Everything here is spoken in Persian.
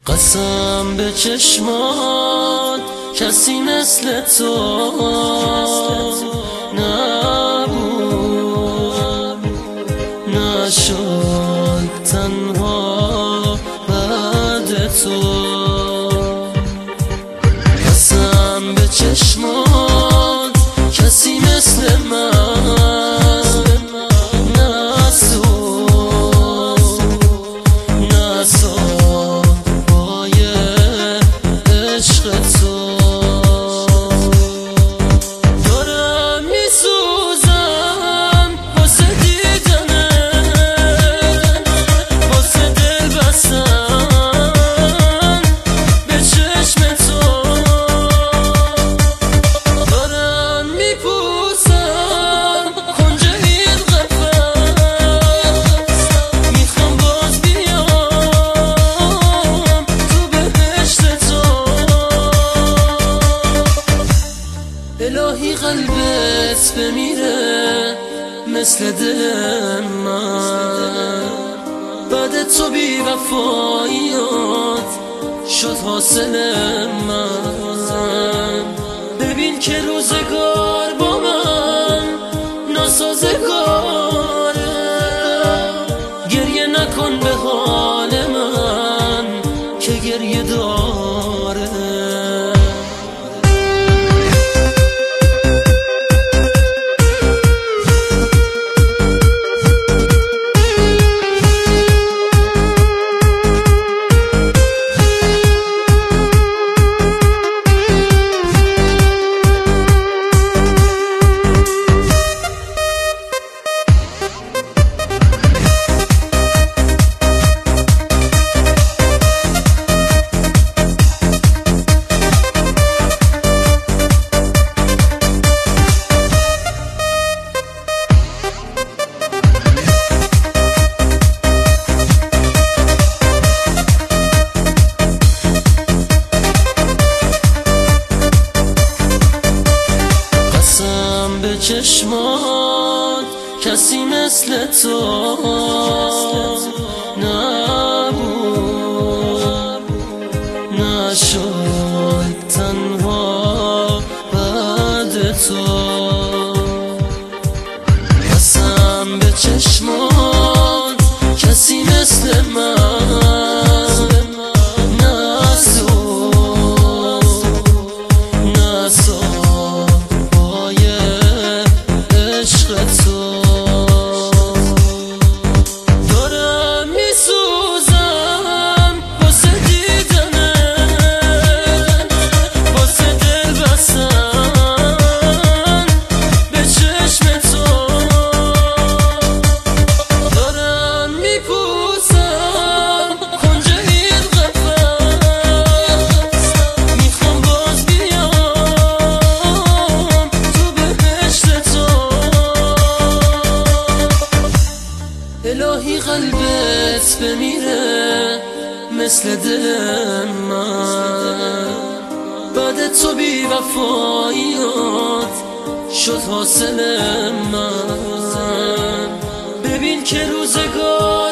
قسم به چشمات کسی مثل تو نبود، نشد تنها بعد تو. قسم به چشمات کسی مثل من الهی قلبت بمیره مثل دل من، بعد تو بی وفاییات شد حاصل من. ببین که روزگار با من ناسازگاره، گریه نکن به حال من که گریه داره. چشمات کسی مثل تو نبود، نشد تنها بعد تو. قسم به چشمات کسی مثل من الهی قلبت بمیره مثل دل من، بعد تو بی وفاییات شد حاصل من. ببین که روزگار